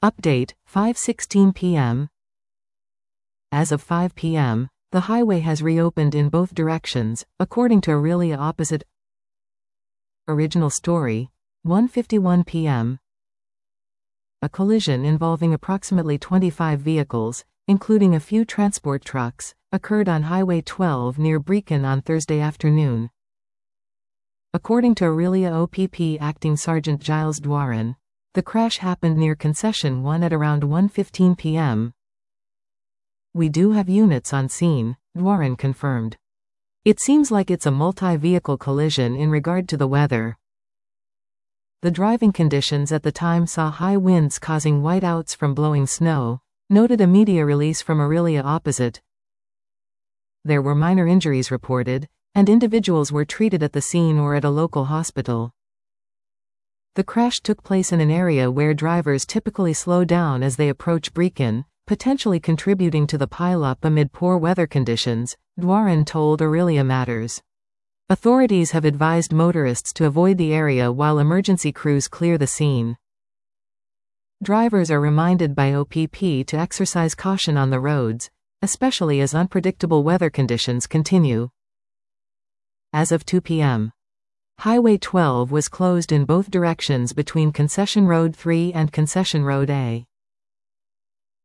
Update, 5:16 p.m. As of 5 p.m., the highway has reopened in both directions, according to Orillia Opposite. Original story, 1:51 p.m. A collision involving approximately 25 vehicles, including a few transport trucks, occurred on Highway 12 near Brecon on Thursday afternoon. According to Orillia OPP Acting Sergeant Giles Dwaran, the crash happened near Concession 1 at around 1:15 p.m. "We do have units on scene," Dwaran confirmed. "It seems like it's a multi-vehicle collision in regard to the weather. The driving conditions at the time saw high winds causing whiteouts from blowing snow," noted a media release from Orillia Opposite. There were minor injuries reported, and individuals were treated at the scene or at a local hospital. The crash took place in an area where drivers typically slow down as they approach Brecon, potentially contributing to the pileup amid poor weather conditions, Dwaran told Orillia Matters. Authorities have advised motorists to avoid the area while emergency crews clear the scene. Drivers are reminded by OPP to exercise caution on the roads, especially as unpredictable weather conditions continue. As of 2 p.m., Highway 12 was closed in both directions between Concession Road 3 and Concession Road A.